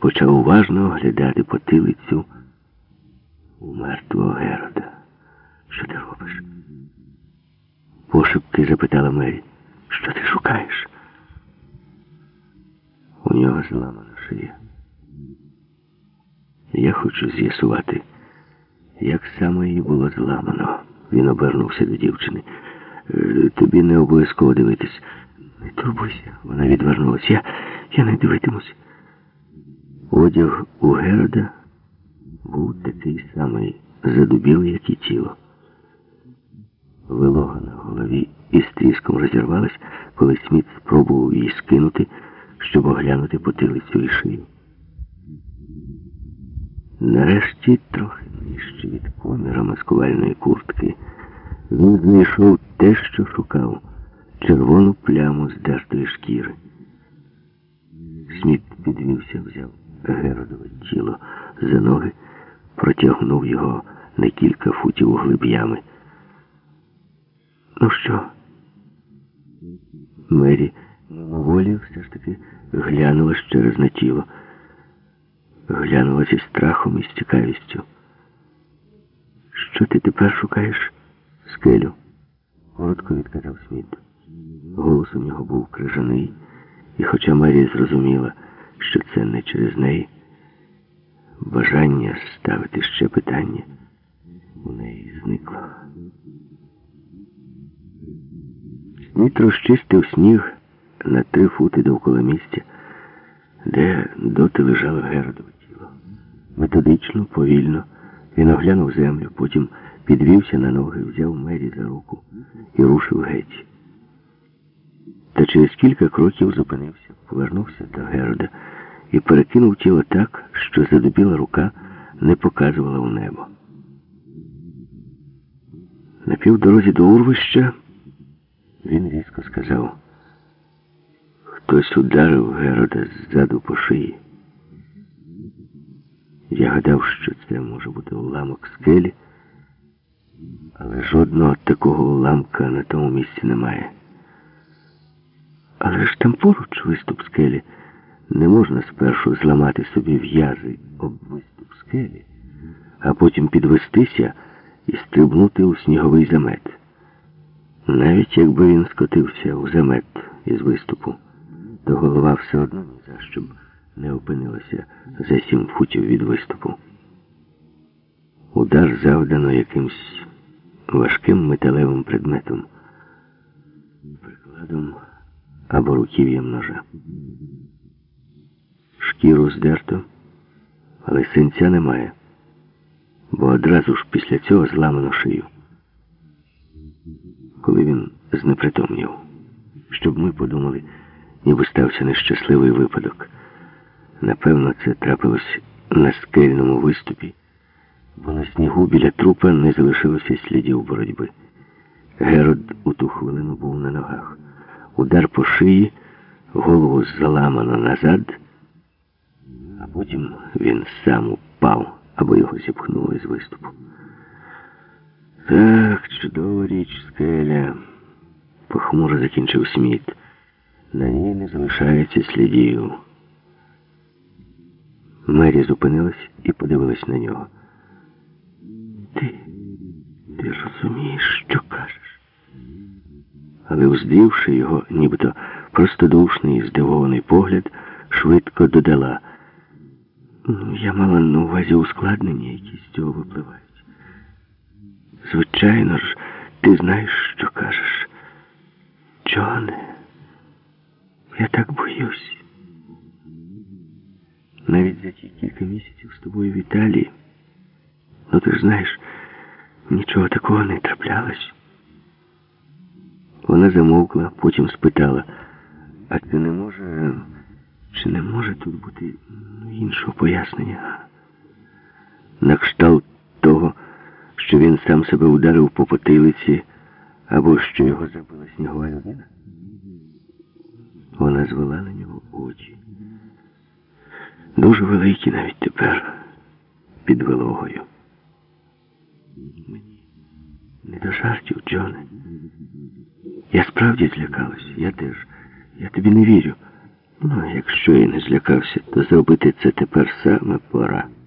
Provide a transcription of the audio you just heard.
почав уважно оглядати потилицю у мертвого Герода. Що ти робиш? Пошепки запитала Мері. Що ти шукаєш? У нього зламана шия. Я хочу з'ясувати, як саме її було зламано. Він обернувся до дівчини. Тобі не обов'язково дивитись. Не турбуйся, вона відвернулась. Я не дивитимусь. Одяг у Герода був такий самий задубілий, як і тіло. Вилога на голові із тріском розірвалась, коли Сміт спробував її скинути, щоб оглянути потилицю і шию. Нарешті, трохи нижче від коміра маскувальної куртки, він знайшов те, що шукав – червону пляму здертої шкіри. Сміт підвівся, взяв Геродове тіло за ноги, протягнув його на кілька футів у глиб ями. Ну що? Мері мимоволі все ж таки глянула ще раз на тіло. Глянула зі страхом і з цікавістю. Що ти тепер шукаєш? Скелю. Коротко відказав Сміт. Голос у нього був крижаний, і хоча Мері зрозуміла, що це не через неї, бажання ставити ще питання у неї зникло. Сміт розчистив сніг на 3 фути довкола місця, де доти лежало Геродове тіло. Методично, повільно він оглянув землю, потім підвівся на ноги, взяв Мері за руку і рушив геть. Та через кілька кроків зупинився, повернувся до Герода і перекинув тіло так, що задубіла рука не показувала у небо. На півдорозі до урвища він різко сказав: хтось ударив Герода ззаду по шиї. Я гадав, що це може бути уламок скелі, але жодного такого уламка на тому місці немає. Але ж там поруч виступ скелі. Не можна спершу зламати собі в'язи об виступ скелі, а потім підвестися і стрибнути у сніговий замет. Навіть якби він скотився у замет із виступу, то голова все одно ні за що б не опинилася за 7 футів від виступу. Удар завдано якимсь важким металевим предметом, прикладом або руків'ям ножа. Шкіру здерто, але синця немає, бо одразу ж після цього зламано шию. Коли він знепритомнів, щоб ми подумали, ніби стався нещасливий випадок. Напевно, це трапилось на скельному виступі, бо на снігу біля трупа не залишилося слідів боротьби. Герод у ту хвилину був на ногах. Удар по шиї, голову заламано назад, а потім він сам упав, або його зіпхнули з виступу. Так, чудова річ скеля, похмуро закінчив Сміт. На ній не залишається слідів. Мері зупинилась і подивилась на нього. Ти розумієш, що кажеш? Але уздивши його, нібито простодушний і здивований погляд, швидко додала: я мала на увазі ускладнення, які з цього випливають. Звичайно ж, ти знаєш, що кажеш. Джоне, я так боюсь. Навіть за ті кілька місяців з тобою в Італії, ну ти ж знаєш, нічого такого не траплялось. Вона замовкла, потім спитала: а чи не може тут бути іншого пояснення? На кшталт того, що він сам себе ударив по потилиці, або що його забила снігова людина? Вона звела на нього очі. Дуже великі навіть тепер, під вилогою. Мені не до жартів, Джоне. Я справді злякалась, я теж. Я тобі не вірю. Ну, якщо і не злякався, то зробити це тепер саме пора.